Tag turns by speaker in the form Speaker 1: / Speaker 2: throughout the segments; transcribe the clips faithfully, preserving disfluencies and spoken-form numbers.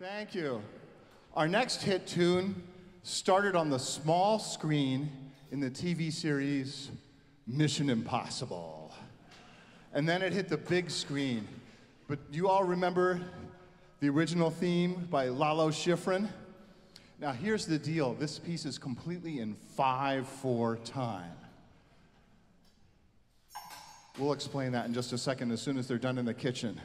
Speaker 1: Thank you. Our next hit tune started on the small screen in the T V series Mission Impossible. And then it hit the big screen. But you all remember the original theme by Lalo Schifrin? Now here's the deal. This piece is completely in five four time. We'll explain that in just a second as soon as they're done in the kitchen.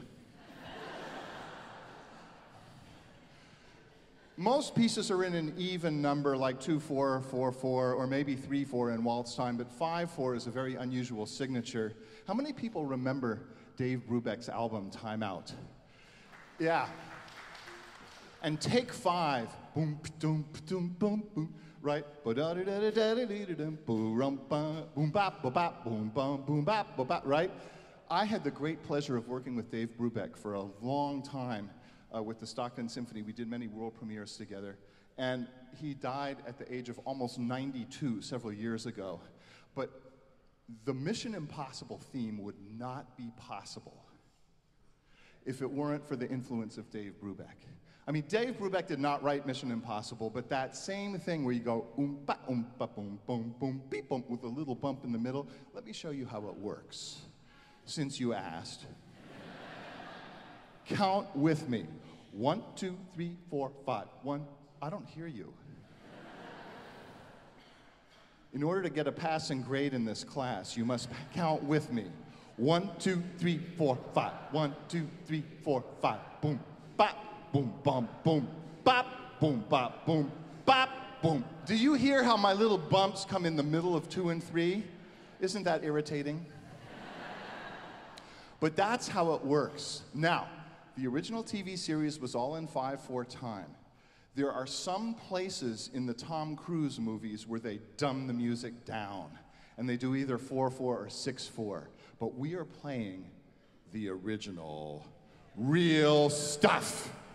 Speaker 1: Most pieces are in an even number, like two four, four four, or maybe three four in waltz time, but five four is a very unusual signature. How many people remember Dave Brubeck's album, Time Out? Yeah. And take five, boom, boom, boom, boom, boom, right? Boom, bop, bop, boom, boom, boom, bop, bop, right? I had the great pleasure of working with Dave Brubeck for a long time. Uh, with the Stockton Symphony. We did many world premieres together. And he died at the age of almost ninety-two several years ago. But the Mission Impossible theme would not be possible if it weren't for the influence of Dave Brubeck. I mean, Dave Brubeck did not write Mission Impossible, but that same thing where you go oom ba oom ba boom boom boom beep boom with a little bump in the middle, let me show you how it works, since you asked. Count with me. One, two, three, four, five. One, I don't hear you. In order to get a passing grade in this class, you must count with me. One, two, three, four, five. One, two, three, four, five. Boom, bop, boom, bum, boom, bop, boom, bop, boom, bop, boom. Do you hear how my little bumps come in the middle of two and three? Isn't that irritating? But that's how it works. Now, the original T V series was all in five four time. There are some places in the Tom Cruise movies where they dumb the music down, and they do either four four or six four. But we are playing the original, real stuff.